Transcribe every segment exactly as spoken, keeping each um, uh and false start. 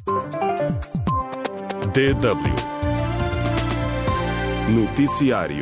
D W Noticiário.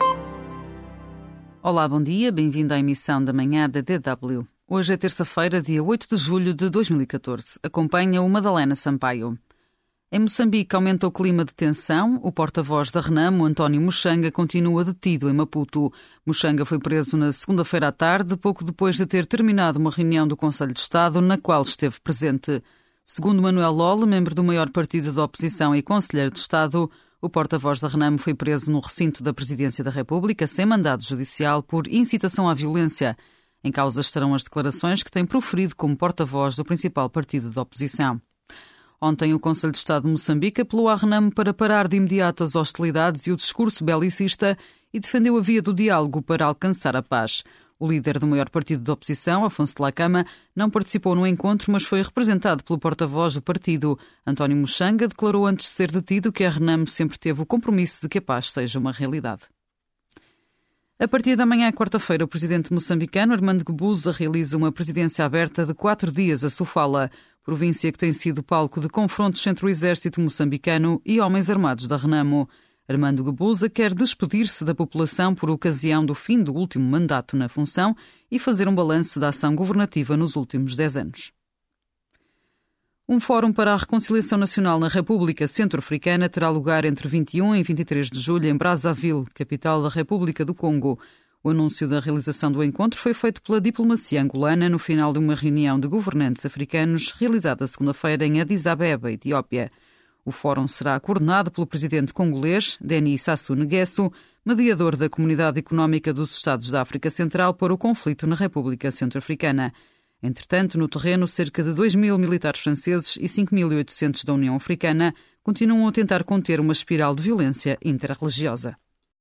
Olá, bom dia, bem-vindo à emissão da manhã da D W. Hoje é terça-feira, dia oito de julho de dois mil e catorze. Acompanha o Madalena Sampaio. Em Moçambique aumenta o clima de tensão. O porta-voz da Renamo, António Muxanga, continua detido em Maputo. Muxanga foi preso na segunda-feira à tarde, pouco depois de ter terminado uma reunião do Conselho de Estado na qual esteve presente. Segundo Manuel Lolle, membro do maior partido da oposição e conselheiro de Estado, o porta-voz da Renamo foi preso no recinto da Presidência da República sem mandado judicial por incitação à violência. Em causa estarão as declarações que tem proferido como porta-voz do principal partido da oposição. Ontem, o Conselho de Estado de Moçambique apelou à Renamo para parar de imediato as hostilidades e o discurso belicista e defendeu a via do diálogo para alcançar a paz. O líder do maior partido da oposição, Afonso Dhlakama, não participou no encontro, mas foi representado pelo porta-voz do partido. António Muxanga declarou antes de ser detido que a Renamo sempre teve o compromisso de que a paz seja uma realidade. A partir da manhã, quarta-feira, o presidente moçambicano Armando Guebuza realiza uma presidência aberta de quatro dias a Sofala, província que tem sido palco de confrontos entre o exército moçambicano e homens armados da Renamo. Armando Guebuza quer despedir-se da população por ocasião do fim do último mandato na função e fazer um balanço da ação governativa nos últimos dez anos. Um fórum para a reconciliação nacional na República Centro-Africana terá lugar entre vinte e um e vinte e três de julho em Brazzaville, capital da República do Congo. O anúncio da realização do encontro foi feito pela diplomacia angolana no final de uma reunião de governantes africanos realizada segunda-feira em Addis Abeba, Etiópia. O fórum será coordenado pelo presidente congolês, Denis Sassou Nguesso, mediador da Comunidade Económica dos Estados da África Central para o conflito na República Centro-Africana. Entretanto, no terreno, cerca de dois mil militares franceses e cinco mil e oitocentos da União Africana continuam a tentar conter uma espiral de violência interreligiosa.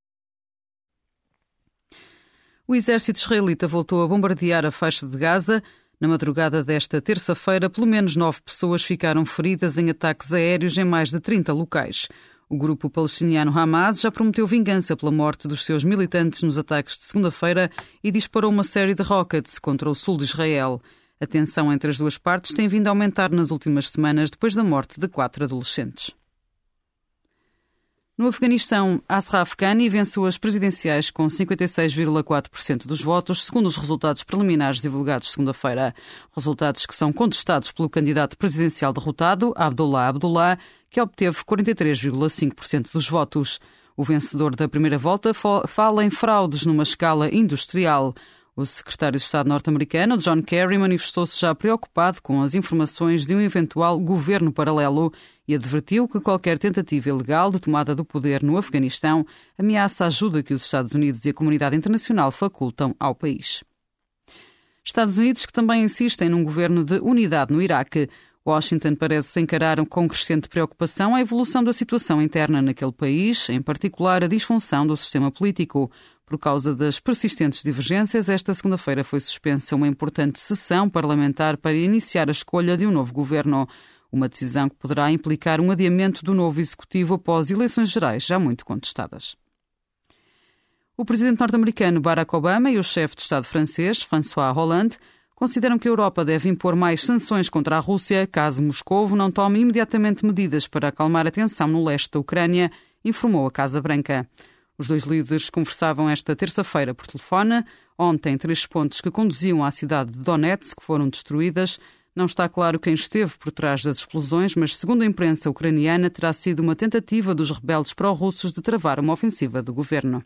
O exército israelita voltou a bombardear a faixa de Gaza. Na madrugada desta terça-feira, pelo menos nove pessoas ficaram feridas em ataques aéreos em mais de trinta locais. O grupo palestiniano Hamas já prometeu vingança pela morte dos seus militantes nos ataques de segunda-feira e disparou uma série de rockets contra o sul de Israel. A tensão entre as duas partes tem vindo a aumentar nas últimas semanas depois da morte de quatro adolescentes. No Afeganistão, Ashraf Ghani venceu as presidenciais com cinquenta e seis vírgula quatro por cento dos votos, segundo os resultados preliminares divulgados segunda-feira. Resultados que são contestados pelo candidato presidencial derrotado, Abdullah Abdullah, que obteve quarenta e três vírgula cinco por cento dos votos. O vencedor da primeira volta fala em fraudes numa escala industrial. O secretário de Estado norte-americano, John Kerry, manifestou-se já preocupado com as informações de um eventual governo paralelo e advertiu que qualquer tentativa ilegal de tomada do poder no Afeganistão ameaça a ajuda que os Estados Unidos e a comunidade internacional facultam ao país. Estados Unidos que também insistem num governo de unidade no Iraque. Washington parece encarar com crescente preocupação a evolução da situação interna naquele país, em particular a disfunção do sistema político. Por causa das persistentes divergências, esta segunda-feira foi suspensa uma importante sessão parlamentar para iniciar a escolha de um novo governo. Uma decisão que poderá implicar um adiamento do novo executivo após eleições gerais já muito contestadas. O presidente norte-americano Barack Obama e o chefe de Estado francês, François Hollande, consideram que a Europa deve impor mais sanções contra a Rússia caso Moscovo não tome imediatamente medidas para acalmar a tensão no leste da Ucrânia, informou a Casa Branca. Os dois líderes conversavam esta terça-feira por telefone. Ontem, três pontes que conduziam à cidade de Donetsk foram destruídas. Não está claro quem esteve por trás das explosões, mas, segundo a imprensa ucraniana, terá sido uma tentativa dos rebeldes pró-russos de travar uma ofensiva do governo.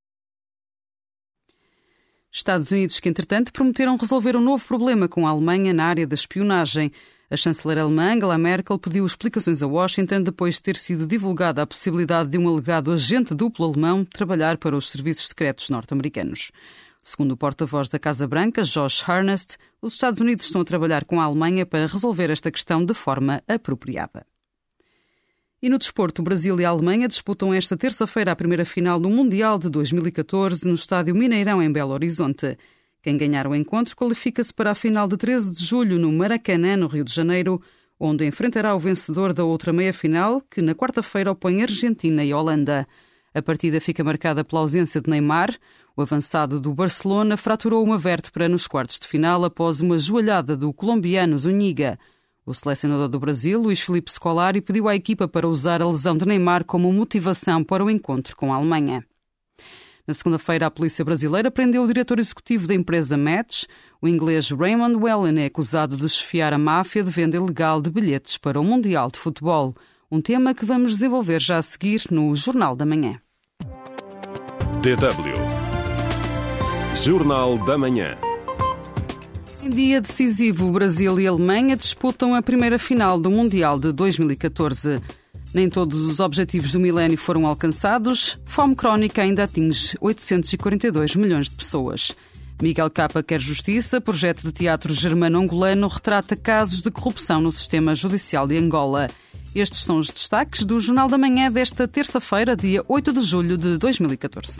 Estados Unidos que, entretanto, prometeram resolver um novo problema com a Alemanha na área da espionagem. A chanceler alemã, Angela Merkel, pediu explicações a Washington depois de ter sido divulgada a possibilidade de um alegado agente duplo alemão trabalhar para os serviços secretos norte-americanos. Segundo o porta-voz da Casa Branca, Josh Earnest, os Estados Unidos estão a trabalhar com a Alemanha para resolver esta questão de forma apropriada. E no desporto, o Brasil e a Alemanha disputam esta terça-feira a primeira final do Mundial de dois mil e catorze no estádio Mineirão, em Belo Horizonte. Quem ganhar o encontro qualifica-se para a final de treze de julho no Maracanã, no Rio de Janeiro, onde enfrentará o vencedor da outra meia-final, que na quarta-feira opõe Argentina e Holanda. A partida fica marcada pela ausência de Neymar. O avançado do Barcelona fraturou uma vértebra nos quartos de final após uma joelhada do colombiano Zúñiga. O selecionador do Brasil, Luís Filipe Scolari, pediu à equipa para usar a lesão de Neymar como motivação para o encontro com a Alemanha. Na segunda-feira, a polícia brasileira prendeu o diretor executivo da empresa Match. O inglês Raymond Wellen é acusado de chefiar a máfia de venda ilegal de bilhetes para o Mundial de Futebol. Um tema que vamos desenvolver já a seguir no Jornal da Manhã. D W. Jornal da Manhã. Em dia decisivo, o Brasil e a Alemanha disputam a primeira final do Mundial de dois mil e catorze. Nem todos os objetivos do milénio foram alcançados. Fome crónica ainda atinge oitocentos e quarenta e dois milhões de pessoas. Miguel Capa quer justiça. Projeto de teatro germano-angolano retrata casos de corrupção no sistema judicial de Angola. Estes são os destaques do Jornal da Manhã desta terça-feira, dia oito de julho de dois mil e catorze.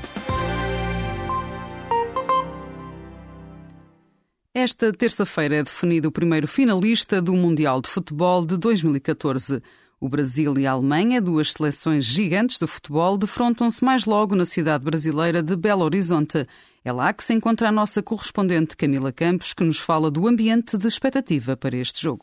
Esta terça-feira é definido o primeiro finalista do Mundial de Futebol de dois mil e catorze. O Brasil e a Alemanha, duas seleções gigantes do futebol, defrontam-se mais logo na cidade brasileira de Belo Horizonte. É lá que se encontra a nossa correspondente Camila Campos, que nos fala do ambiente de expectativa para este jogo.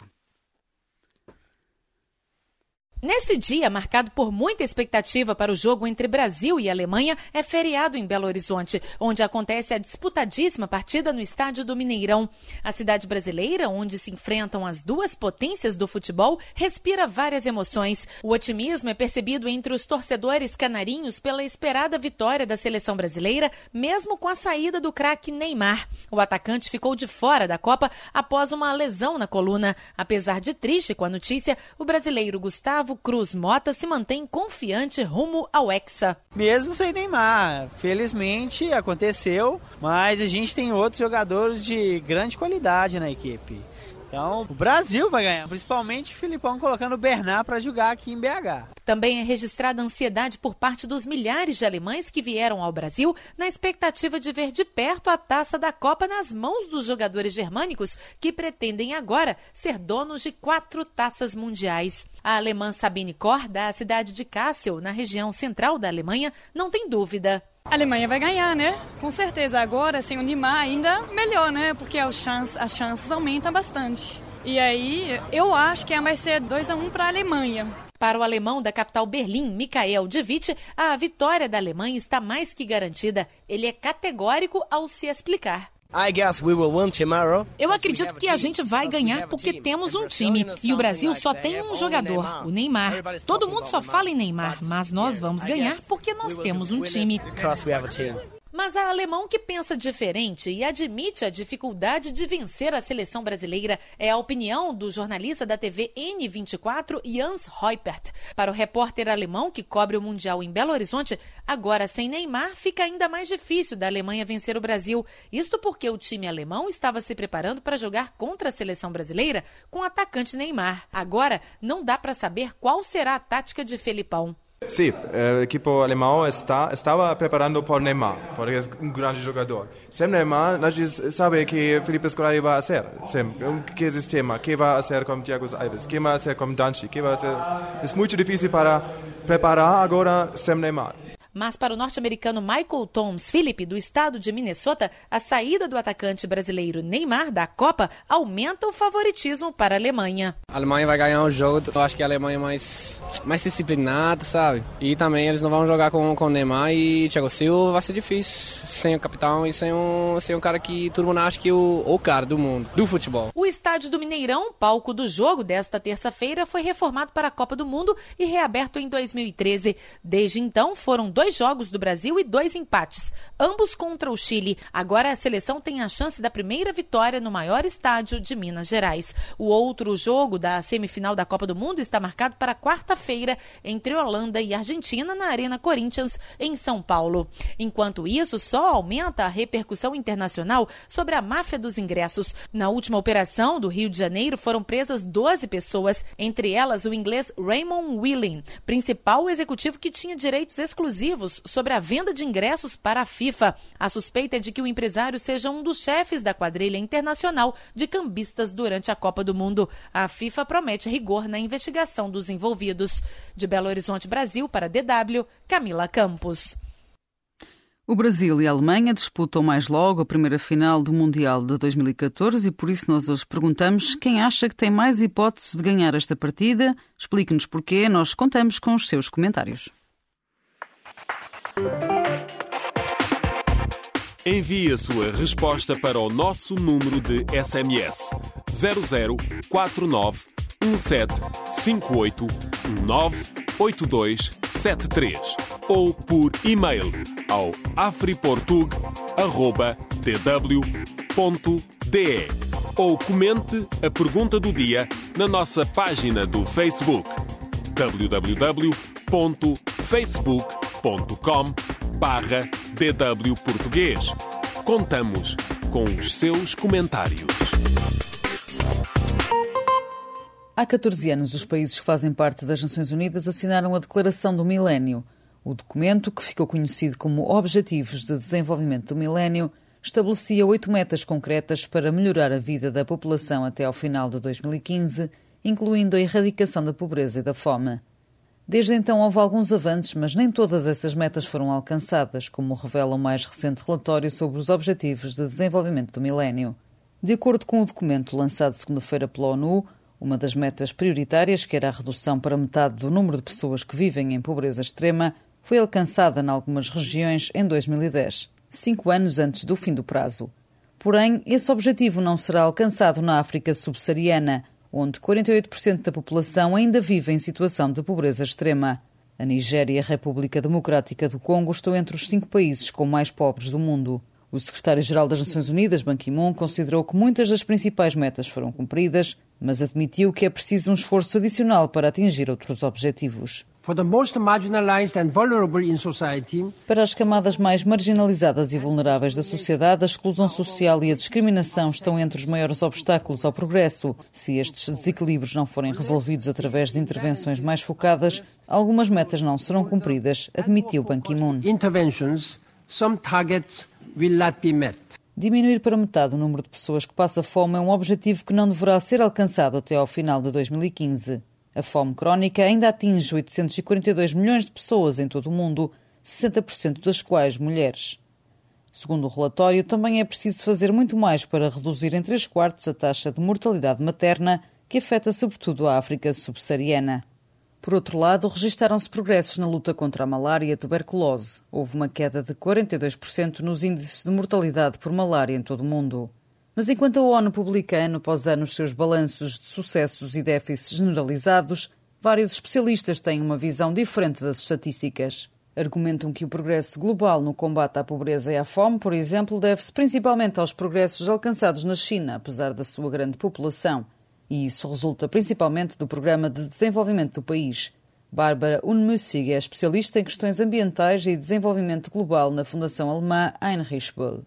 Nesse dia, marcado por muita expectativa para o jogo entre Brasil e Alemanha, é feriado em Belo Horizonte, onde acontece a disputadíssima partida no estádio do Mineirão. A cidade brasileira, onde se enfrentam as duas potências do futebol, respira várias emoções. O otimismo é percebido entre os torcedores canarinhos pela esperada vitória da seleção brasileira, mesmo com a saída do craque Neymar. O atacante ficou de fora da Copa após uma lesão na coluna. Apesar de triste com a notícia, o brasileiro Gustavo Cruz Mota se mantém confiante rumo ao Hexa. Mesmo sem Neymar, felizmente aconteceu, mas a gente tem outros jogadores de grande qualidade na equipe. Então, o Brasil vai ganhar, principalmente o Filipão colocando o Bernard para jogar aqui em B H. Também é registrada ansiedade por parte dos milhares de alemães que vieram ao Brasil na expectativa de ver de perto a taça da Copa nas mãos dos jogadores germânicos que pretendem agora ser donos de quatro taças mundiais. A alemã Sabine Koch, da cidade de Kassel, na região central da Alemanha, não tem dúvida. A Alemanha vai ganhar, né? Com certeza. Agora, sem o Neymar, ainda melhor, né? Porque as chances, as chances aumentam bastante. E aí, eu acho que vai ser dois a um para a Alemanha. Para o alemão da capital Berlim, Michael de Witt, a vitória da Alemanha está mais que garantida. Ele é categórico ao se explicar. Eu acredito que a gente vai ganhar porque temos um time e o Brasil só tem um jogador, o Neymar. Todo mundo só fala em Neymar, mas nós vamos ganhar porque nós temos um time. Mas há alemão que pensa diferente e admite a dificuldade de vencer a seleção brasileira. É a opinião do jornalista da T V N vinte e quatro, Jans Heupert. Para o repórter alemão que cobre o Mundial em Belo Horizonte, agora sem Neymar fica ainda mais difícil da Alemanha vencer o Brasil. Isto porque o time alemão estava se preparando para jogar contra a seleção brasileira com o atacante Neymar. Agora não dá para saber qual será a tática de Felipão. Sim, o equipe alemão está, estava preparando por Neymar, porque é um grande jogador. Sem Neymar, a gente sabe que Felipe Scolari vai ser, que sistema, que vai ser com Thiago Alves, que vai ser com Danchi, que vai ser... É muito difícil para preparar agora sem Neymar. Mas para o norte-americano Michael Thomas Philip, do estado de Minnesota, a saída do atacante brasileiro Neymar da Copa aumenta o favoritismo para a Alemanha. A Alemanha vai ganhar o jogo, eu acho que a Alemanha é mais, mais disciplinada, sabe? E também eles não vão jogar com o Neymar e Thiago Silva, vai ser difícil, sem o capitão e sem um, sem um cara que todo mundo acha que é o, o cara do mundo, do futebol. O estádio do Mineirão, palco do jogo desta terça-feira, foi reformado para a Copa do Mundo e reaberto em dois mil e treze. Desde então, foram dois Dois jogos do Brasil e dois empates, ambos contra o Chile. Agora a seleção tem a chance da primeira vitória no maior estádio de Minas Gerais. O outro jogo da semifinal da Copa do Mundo está marcado para quarta-feira entre Holanda e Argentina na Arena Corinthians, em São Paulo. Enquanto isso, só aumenta a repercussão internacional sobre a máfia dos ingressos. Na última operação do Rio de Janeiro foram presas doze pessoas, entre elas o inglês Raymond Wellen, principal executivo que tinha direitos exclusivos sobre a venda de ingressos para a FIFA. A suspeita é de que o empresário seja um dos chefes da quadrilha internacional de cambistas durante a Copa do Mundo. A FIFA promete rigor na investigação dos envolvidos. De Belo Horizonte, Brasil, para D W, Camila Campos. O Brasil e a Alemanha disputam mais logo a primeira final do Mundial de dois mil e catorze e por isso nós hoje perguntamos quem acha que tem mais hipótese de ganhar esta partida. Explique-nos porquê, nós contamos com os seus comentários. Envie a sua resposta para o nosso número de S M S zero zero quatro nove um sete cinco oito um nove oito dois sete três ou por e-mail ao afriportug arroba d w ponto d e ou comente a pergunta do dia na nossa página do Facebook w w w ponto facebook ponto com barra d w português. Contamos com os seus comentários. Há catorze anos, os países que fazem parte das Nações Unidas assinaram a Declaração do Milénio. O documento, que ficou conhecido como Objetivos de Desenvolvimento do Milénio, estabelecia oito metas concretas para melhorar a vida da população até ao final de dois mil e quinze, incluindo a erradicação da pobreza e da fome. Desde então houve alguns avanços, mas nem todas essas metas foram alcançadas, como revela o mais recente relatório sobre os Objetivos de Desenvolvimento do Milénio. De acordo com o documento lançado segunda-feira pela ONU, uma das metas prioritárias, que era a redução para metade do número de pessoas que vivem em pobreza extrema, foi alcançada em algumas regiões em dois mil e dez, cinco anos antes do fim do prazo. Porém, esse objetivo não será alcançado na África subsaariana, onde quarenta e oito por cento da população ainda vive em situação de pobreza extrema. A Nigéria e a República Democrática do Congo estão entre os cinco países com mais pobres do mundo. O secretário-geral das Nações Unidas, Ban Ki-moon, considerou que muitas das principais metas foram cumpridas, mas admitiu que é preciso um esforço adicional para atingir outros objetivos. Para as camadas mais marginalizadas e vulneráveis da sociedade, a exclusão social e a discriminação estão entre os maiores obstáculos ao progresso. Se estes desequilíbrios não forem resolvidos através de intervenções mais focadas, algumas metas não serão cumpridas, admitiu Ban Ki-moon. Diminuir para metade o número de pessoas que passa fome é um objetivo que não deverá ser alcançado até ao final de dois mil e quinze. A fome crónica ainda atinge oitocentos e quarenta e dois milhões de pessoas em todo o mundo, sessenta por cento das quais mulheres. Segundo o relatório, também é preciso fazer muito mais para reduzir em três quartos a taxa de mortalidade materna, que afeta sobretudo a África subsaariana. Por outro lado, registaram-se progressos na luta contra a malária e a tuberculose. Houve uma queda de quarenta e dois por cento nos índices de mortalidade por malária em todo o mundo. Mas enquanto a ONU publica ano após ano os seus balanços de sucessos e déficits generalizados, vários especialistas têm uma visão diferente das estatísticas. Argumentam que o progresso global no combate à pobreza e à fome, por exemplo, deve-se principalmente aos progressos alcançados na China, apesar da sua grande população. E isso resulta principalmente do Programa de Desenvolvimento do país. Barbara Unmüssig é especialista em questões ambientais e desenvolvimento global na Fundação Alemã Heinrich Böll.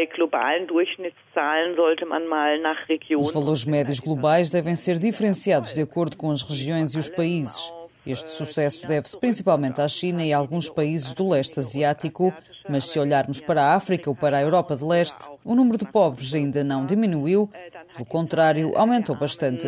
Os valores médios globais devem ser diferenciados de acordo com as regiões e os países. Este sucesso deve-se principalmente à China e a alguns países do leste asiático, mas se olharmos para a África ou para a Europa de leste, o número de pobres ainda não diminuiu, pelo contrário, aumentou bastante.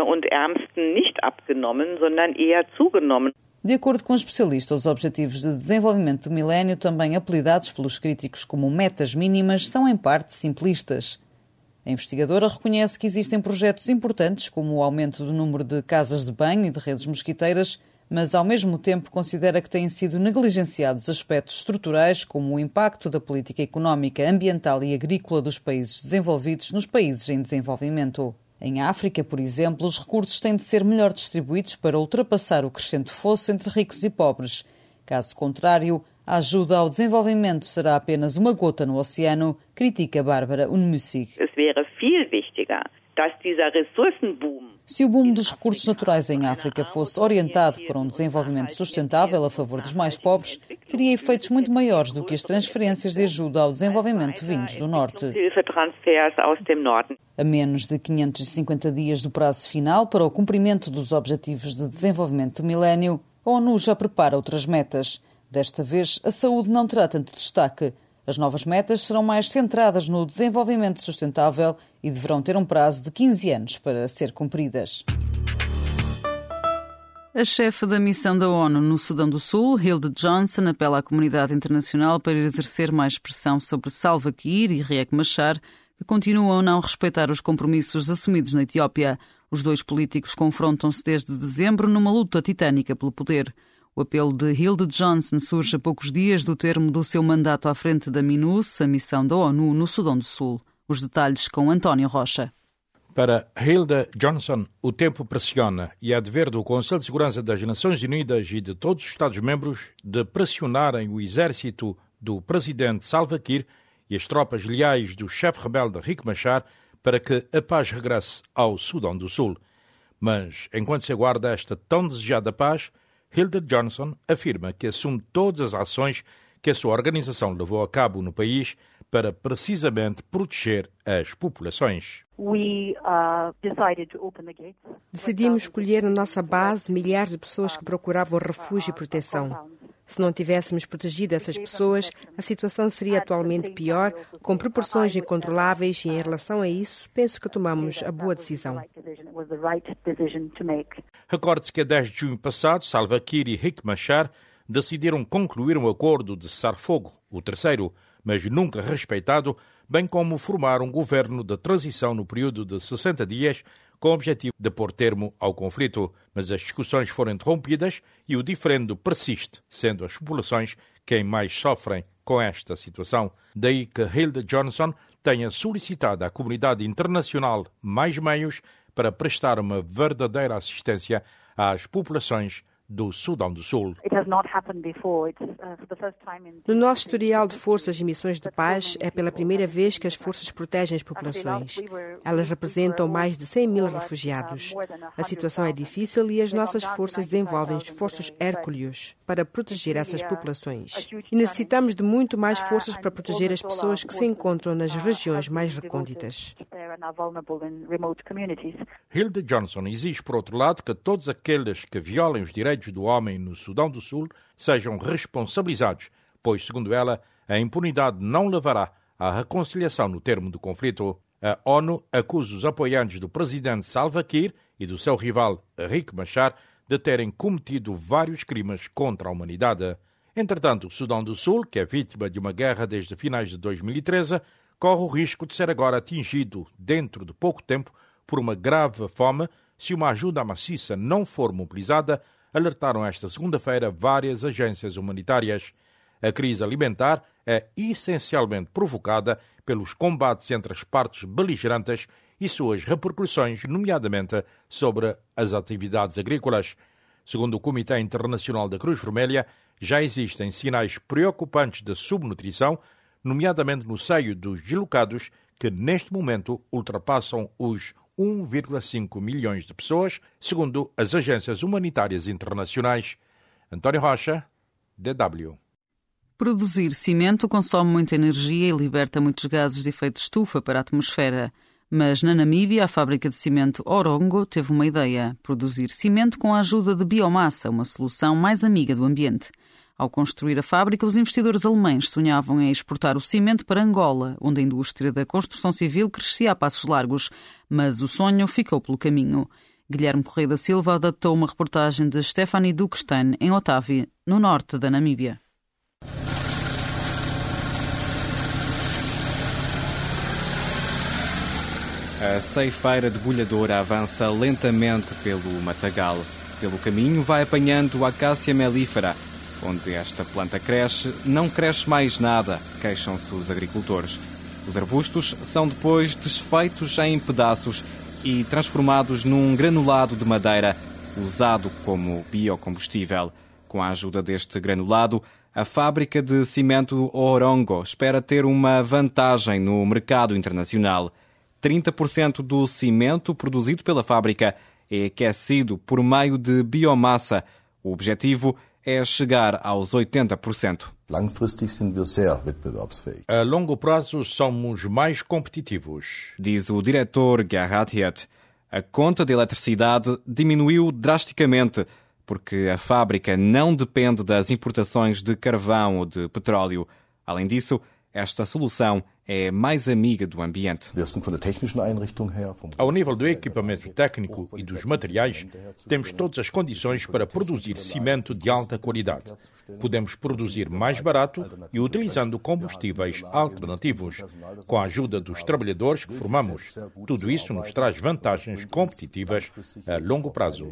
De acordo com o especialista, os Objetivos de Desenvolvimento do Milénio, também apelidados pelos críticos como metas mínimas, são em parte simplistas. A investigadora reconhece que existem projetos importantes, como o aumento do número de casas de banho e de redes mosquiteiras, mas ao mesmo tempo considera que têm sido negligenciados aspectos estruturais, como o impacto da política económica, ambiental e agrícola dos países desenvolvidos nos países em desenvolvimento. Em África, por exemplo, os recursos têm de ser melhor distribuídos para ultrapassar o crescente fosso entre ricos e pobres. Caso contrário, a ajuda ao desenvolvimento será apenas uma gota no oceano, critica Barbara Unmüssig. Se o boom dos recursos naturais em África fosse orientado para um desenvolvimento sustentável a favor dos mais pobres, teria efeitos muito maiores do que as transferências de ajuda ao desenvolvimento vindos do Norte. A menos de quinhentos e cinquenta dias do prazo final para o cumprimento dos Objetivos de Desenvolvimento do Milénio, a ONU já prepara outras metas. Desta vez, a saúde não terá tanto destaque. As novas metas serão mais centradas no desenvolvimento sustentável e deverão ter um prazo de quinze anos para ser cumpridas. A chefe da missão da ONU no Sudão do Sul, Hilde Johnson, apela à comunidade internacional para exercer mais pressão sobre Salva Kiir e Riek Machar, que continuam a não respeitar os compromissos assumidos na Etiópia. Os dois políticos confrontam-se desde dezembro numa luta titânica pelo poder. O apelo de Hilde Johnson surge a poucos dias do termo do seu mandato à frente da MINUS, a missão da ONU no Sudão do Sul. Os detalhes com António Rocha. Para Hilde Johnson, o tempo pressiona e é dever do Conselho de Segurança das Nações Unidas e de todos os Estados-membros de pressionarem o exército do presidente Salva Kiir e as tropas leais do chefe rebelde Riek Machar para que a paz regresse ao Sudão do Sul. Mas, enquanto se aguarda esta tão desejada paz, Hilde Johnson afirma que assume todas as ações que a sua organização levou a cabo no país para precisamente proteger as populações. Decidimos escolher na nossa base milhares de pessoas que procuravam refúgio e proteção. Se não tivéssemos protegido essas pessoas, a situação seria atualmente pior, com proporções incontroláveis, e em relação a isso, penso que tomamos a boa decisão. Recorde-se que a dez de junho passado, Salva Kiir e Riek Machar decidiram concluir um acordo de cessar-fogo, o terceiro, mas nunca respeitado, bem como formar um governo de transição no período de sessenta dias, com o objetivo de pôr termo ao conflito. Mas as discussões foram interrompidas e o diferendo persiste, sendo as populações quem mais sofrem com esta situação. Daí que Hilde Johnson tenha solicitado à comunidade internacional mais meios para prestar uma verdadeira assistência às populações do Sudão do Sul. No nosso historial de forças e missões de paz, é pela primeira vez que as forças protegem as populações. Elas representam mais de cem mil refugiados. A situação é difícil e as nossas forças desenvolvem esforços hérculeos para proteger essas populações. E necessitamos de muito mais forças para proteger as pessoas que se encontram nas regiões mais recônditas. Hilde Johnson exige, por outro lado, que todos aqueles que violem os direitos do homem no Sudão do Sul sejam responsabilizados, pois, segundo ela, a impunidade não levará à reconciliação no termo do conflito. A ONU acusa os apoiantes do presidente Salva Kiir e do seu rival Riek Machar de terem cometido vários crimes contra a humanidade. Entretanto, o Sudão do Sul, que é vítima de uma guerra desde finais de dois mil e treze, corre o risco de ser agora atingido, dentro de pouco tempo, por uma grave fome se uma ajuda maciça não for mobilizada, alertaram esta segunda-feira várias agências humanitárias. A crise alimentar é essencialmente provocada pelos combates entre as partes beligerantes e suas repercussões, nomeadamente sobre as atividades agrícolas. Segundo o Comitê Internacional da Cruz Vermelha, já existem sinais preocupantes de subnutrição, nomeadamente no seio dos deslocados, que neste momento ultrapassam os um vírgula cinco milhões de pessoas, segundo as agências humanitárias internacionais. António Rocha, D W. Produzir cimento consome muita energia e liberta muitos gases de efeito estufa para a atmosfera. Mas na Namíbia, a fábrica de cimento Orongo teve uma ideia: produzir cimento com a ajuda de biomassa, uma solução mais amiga do ambiente. Ao construir a fábrica, os investidores alemães sonhavam em exportar o cimento para Angola, onde a indústria da construção civil crescia a passos largos, mas o sonho ficou pelo caminho. Guilherme Correia da Silva adaptou uma reportagem de Stephanie Dukstein em Otávio, no norte da Namíbia. A ceifeira debulhadora avança lentamente pelo matagal. Pelo caminho vai apanhando a acácia melífera. Onde esta planta cresce, não cresce mais nada, queixam-se os agricultores. Os arbustos são depois desfeitos em pedaços e transformados num granulado de madeira, usado como biocombustível. Com a ajuda deste granulado, a fábrica de cimento Orongo espera ter uma vantagem no mercado internacional. trinta por cento do cimento produzido pela fábrica é aquecido por meio de biomassa. O objetivo é chegar aos oitenta por cento. A longo prazo somos mais competitivos, diz o diretor Gerhard Hirt. A conta de eletricidade diminuiu drasticamente porque a fábrica não depende das importações de carvão ou de petróleo. Além disso, esta solução é mais amiga do ambiente. Ao nível do equipamento técnico e dos materiais, temos todas as condições para produzir cimento de alta qualidade. Podemos produzir mais barato e utilizando combustíveis alternativos, com a ajuda dos trabalhadores que formamos. Tudo isso nos traz vantagens competitivas a longo prazo.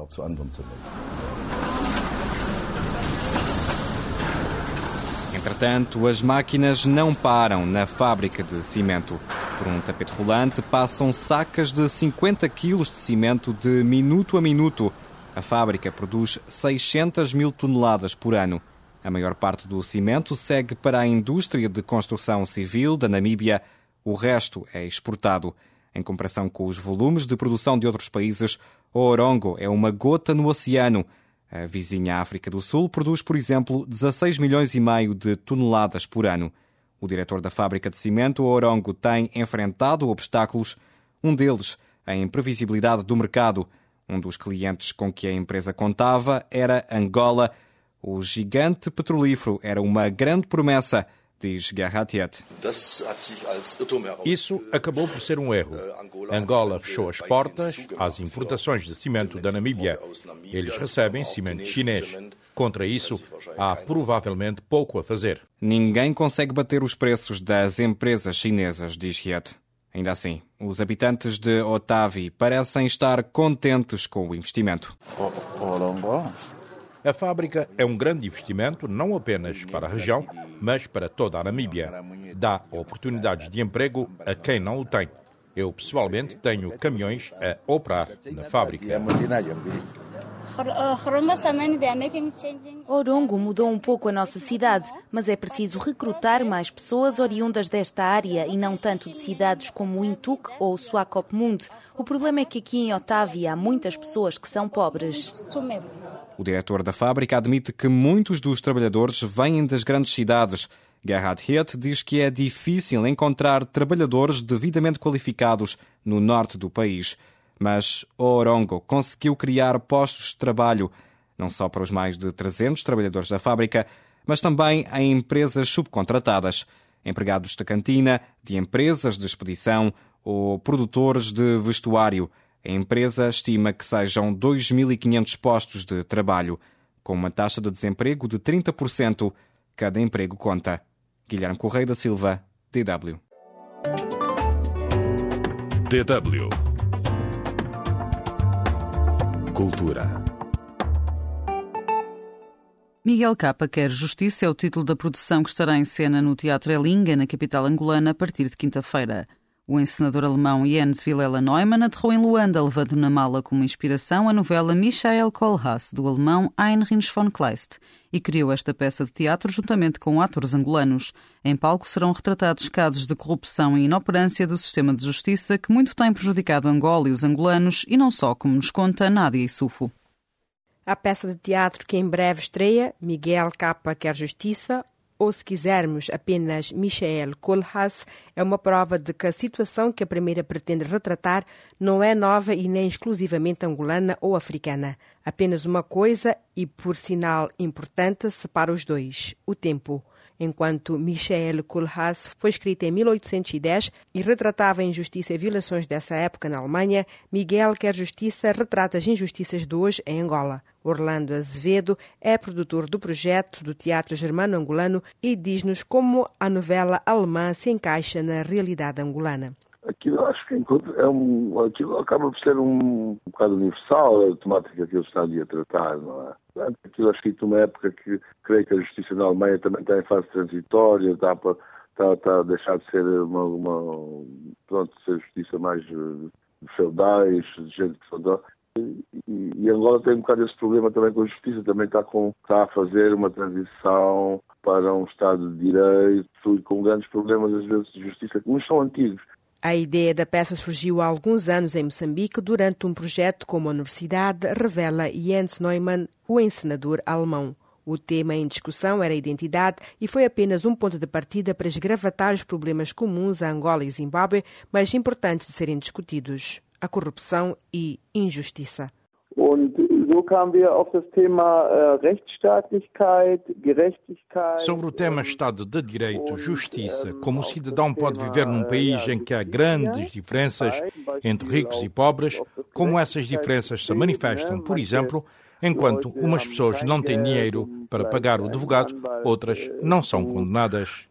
Entretanto, as máquinas não param na fábrica de cimento. Por um tapete rolante passam sacas de cinquenta quilos de cimento de minuto a minuto. A fábrica produz seiscentas mil toneladas por ano. A maior parte do cimento segue para a indústria de construção civil da Namíbia. O resto é exportado. Em comparação com os volumes de produção de outros países, o Orongo é uma gota no oceano. A vizinha África do Sul produz, por exemplo, dezasseis milhões e meio de toneladas por ano. O diretor da fábrica de cimento, o Orongo, tem enfrentado obstáculos. Um deles, a imprevisibilidade do mercado. Um dos clientes com que a empresa contava era Angola. O gigante petrolífero era uma grande promessa, diz Gerhard. Isso acabou por ser um erro. Angola fechou as portas às importações de cimento da Namíbia. Eles recebem cimento chinês. Contra isso, há provavelmente pouco a fazer. Ninguém consegue bater os preços das empresas chinesas, diz Hiet. Ainda assim, os habitantes de Otavi parecem estar contentes com o investimento. A fábrica é um grande investimento, não apenas para a região, mas para toda a Namíbia. Dá oportunidades de emprego a quem não o tem. Eu, pessoalmente, tenho caminhões a operar na fábrica. Orongo mudou um pouco a nossa cidade, mas é preciso recrutar mais pessoas oriundas desta área e não tanto de cidades como Windhoek ou Swakopmund. O problema é que aqui em Otavi há muitas pessoas que são pobres. O diretor da fábrica admite que muitos dos trabalhadores vêm das grandes cidades. Gerhard Hiet diz que é difícil encontrar trabalhadores devidamente qualificados no norte do país. Mas o Orongo conseguiu criar postos de trabalho, não só para os mais de trezentos trabalhadores da fábrica, mas também em empresas subcontratadas, empregados de cantina, de empresas de expedição ou produtores de vestuário. A empresa estima que sejam dois mil e quinhentos postos de trabalho. Com uma taxa de desemprego de trinta por cento, cada emprego conta. Guilherme Correia da Silva, D W. D W. Cultura. Miguel Capa quer justiça é o título da produção que estará em cena no Teatro Elinga, na capital angolana, a partir de quinta-feira. O encenador alemão Jens Vilela Neumann aterrou em Luanda, levando na mala como inspiração a novela Michael Kohlhaas, do alemão Heinrich von Kleist, e criou esta peça de teatro juntamente com atores angolanos. Em palco serão retratados casos de corrupção e inoperância do sistema de justiça que muito tem prejudicado Angola e os angolanos, e não só, como nos conta Nádia Issoufo. A peça de teatro que em breve estreia, Miguel Capa quer justiça, ou, se quisermos, apenas Michael Kohlhaas, é uma prova de que a situação que a primeira pretende retratar não é nova e nem exclusivamente angolana ou africana. Apenas uma coisa, e por sinal importante, separa os dois: o tempo. Enquanto Michael Kohlhaas foi escrita em mil oitocentos e dez e retratava a injustiça e violações dessa época na Alemanha, Miguel Quer Justiça retrata as injustiças de hoje em Angola. Orlando Azevedo é produtor do projeto do Teatro Germano-Angolano e diz-nos como a novela alemã se encaixa na realidade angolana. Aquilo acho que é um, aquilo acaba por ser um, um bocado universal, a temática que ele está ali a tratar, não é? Aquilo é escrito numa época que creio que a justiça na Alemanha também está em fase transitória, está, para, está, está a deixar de ser uma, uma pronto, ser justiça mais uh, feudais, de gente feudal. E, e, e Angola tem um bocado esse problema também com a justiça, também está, com, está a fazer uma transição para um Estado de Direito e com grandes problemas às vezes de justiça, que uns são antigos. A ideia da peça surgiu há alguns anos em Moçambique durante um projeto com a universidade, revela Jens Neumann, o encenador alemão. O tema em discussão era a identidade e foi apenas um ponto de partida para esgravatar os problemas comuns a Angola e Zimbábue, mas importantes de serem discutidos: a corrupção e injustiça. Onde Sobre o tema Estado de Direito, Justiça, como o cidadão pode viver num país em que há grandes diferenças entre ricos e pobres, como essas diferenças se manifestam, por exemplo, enquanto umas pessoas não têm dinheiro para pagar o advogado, outras não são condenadas.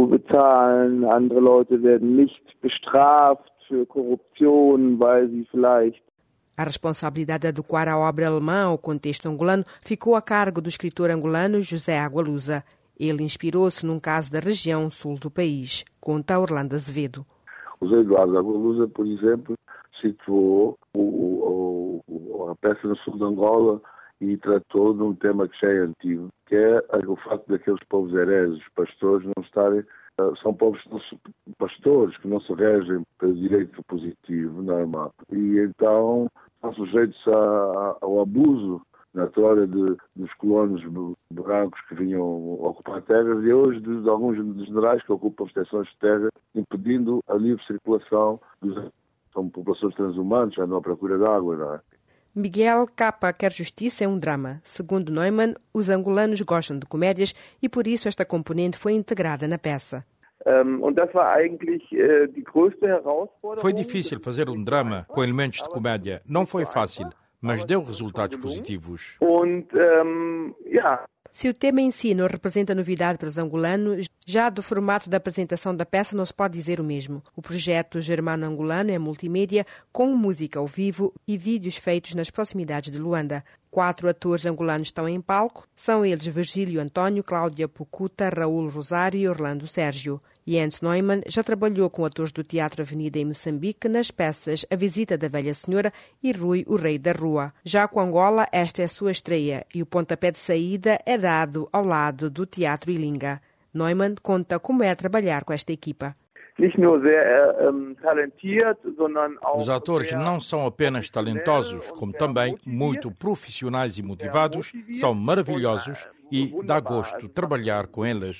A responsabilidade de adequar a obra alemã ao contexto angolano ficou a cargo do escritor angolano José Agualusa. Ele inspirou-se num caso da região sul do país, conta Orlando Azevedo. O José Eduardo Agualusa, por exemplo, situou o, o, a peça no sul de Angola e tratou de um tema que já é antigo, que é o facto daqueles povos hereges, os pastores, não estarem, são povos que não se, pastores que não se regem pelo direito positivo, normal, e então são sujeitos a, ao abuso na história de, dos colonos brancos que vinham ocupar terras e hoje de, de alguns generais que ocupam extensões de terra, impedindo a livre circulação dos... São populações transhumanas, andam à procura de água, não é? Miguel Capa quer justiça é um drama. Segundo Neumann, os angolanos gostam de comédias e por isso esta componente foi integrada na peça. Foi difícil fazer um drama com elementos de comédia. Não foi fácil, mas deu resultados positivos. Se o tema em si não representa novidade para os angolanos, já do formato da apresentação da peça não se pode dizer o mesmo. O projeto germano-angolano é multimídia, com música ao vivo e vídeos feitos nas proximidades de Luanda. Quatro atores angolanos estão em palco. São eles Virgílio Antônio, Cláudia Pucuta, Raul Rosário e Orlando Sérgio. Jens Neumann já trabalhou com atores do Teatro Avenida em Moçambique nas peças A Visita da Velha Senhora e Rui, o Rei da Rua. Já com Angola, esta é a sua estreia e o pontapé de saída é dado ao lado do Teatro Ilinga. Neumann conta como é trabalhar com esta equipa. Os atores não são apenas talentosos, como também muito profissionais e motivados, são maravilhosos e dá gosto trabalhar com eles.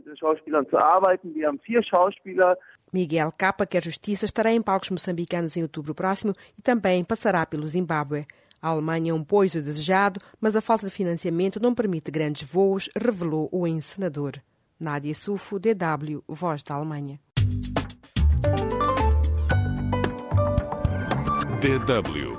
Miguel Capa, que a justiça estará em palcos moçambicanos em outubro próximo e também passará pelo Zimbábue. A Alemanha é um poiso desejado, mas a falta de financiamento não permite grandes voos, revelou o encenador. Nádia Sufo, D W, Voz da Alemanha. D W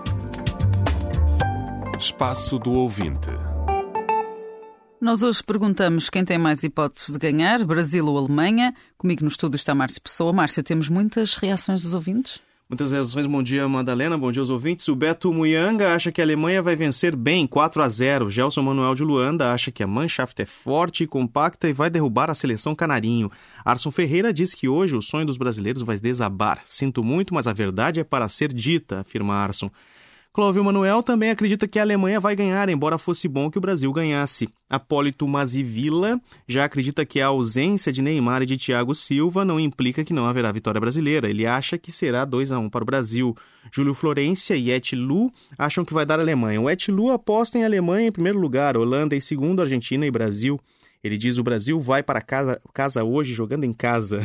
Espaço do Ouvinte. Nós hoje perguntamos quem tem mais hipóteses de ganhar, Brasil ou Alemanha. Comigo no estúdio está Márcio Pessoa. Márcio, temos muitas reações dos ouvintes? Muitas reações. Bom dia, Madalena. Bom dia aos ouvintes. O Beto Muyanga acha que a Alemanha vai vencer bem, quatro a zero. Gelson Manuel de Luanda acha que a Mannschaft é forte e compacta e vai derrubar a seleção canarinho. Arson Ferreira diz que hoje o sonho dos brasileiros vai desabar. Sinto muito, mas a verdade é para ser dita, afirma Arson. Clóvio Manuel também acredita que a Alemanha vai ganhar, embora fosse bom que o Brasil ganhasse. Apólito Mazivila já acredita que a ausência de Neymar e de Thiago Silva não implica que não haverá vitória brasileira. Ele acha que será dois a um para o Brasil. Júlio Florência e Etlu acham que vai dar a Alemanha. O Etlu aposta em Alemanha em primeiro lugar, Holanda em segundo, Argentina e Brasil. Ele diz: o Brasil vai para casa, casa hoje jogando em casa.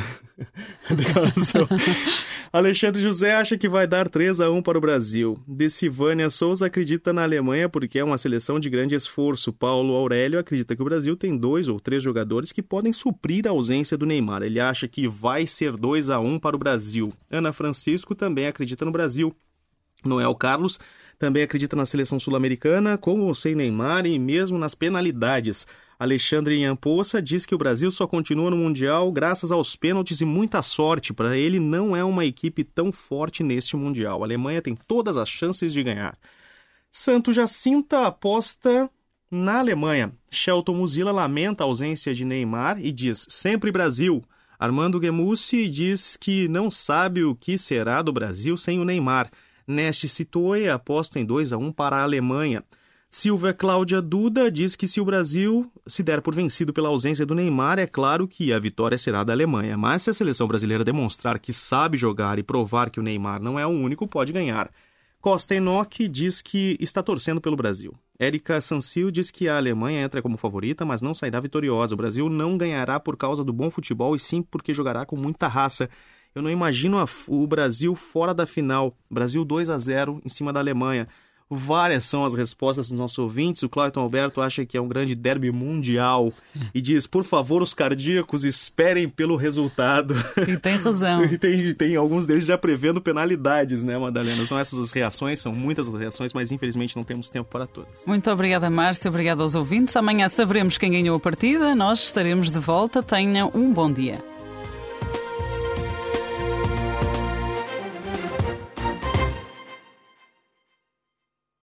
Alexandre José acha que vai dar três a um para o Brasil. Decivânia Souza acredita na Alemanha porque é uma seleção de grande esforço. Paulo Aurélio acredita que o Brasil tem dois ou três jogadores que podem suprir a ausência do Neymar. Ele acha que vai ser dois a um para o Brasil. Ana Francisco também acredita no Brasil. Noel Carlos também acredita na seleção sul-americana, com ou sem Neymar e mesmo nas penalidades. Alexandre Inhampoça diz que o Brasil só continua no Mundial graças aos pênaltis e muita sorte. Para ele, não é uma equipe tão forte neste Mundial. A Alemanha tem todas as chances de ganhar. Santo Jacinta aposta na Alemanha. Shelton Muzila lamenta a ausência de Neymar e diz: sempre Brasil. Armando Gemussi diz que não sabe o que será do Brasil sem o Neymar. Neste Citoe aposta em dois a um para a Alemanha. Silvia Cláudia Duda diz que se o Brasil se der por vencido pela ausência do Neymar, é claro que a vitória será da Alemanha. Mas se a seleção brasileira demonstrar que sabe jogar e provar que o Neymar não é o único, pode ganhar. Costa Enoch diz que está torcendo pelo Brasil. Érica Sansil diz que a Alemanha entra como favorita, mas não sairá vitoriosa. O Brasil não ganhará por causa do bom futebol e sim porque jogará com muita raça. Eu não imagino a, o Brasil fora da final. Brasil dois a zero em cima da Alemanha. Várias são as respostas dos nossos ouvintes. O Clayton Alberto acha que é um grande derby mundial e diz, por favor, os cardíacos esperem pelo resultado. E tem razão. E tem, tem alguns deles já prevendo penalidades, né, Madalena? São essas as reações, são muitas as reações, mas infelizmente não temos tempo para todas. Muito obrigada, Márcia. Obrigada aos ouvintes. Amanhã saberemos quem ganhou a partida. Nós estaremos de volta. Tenham um bom dia.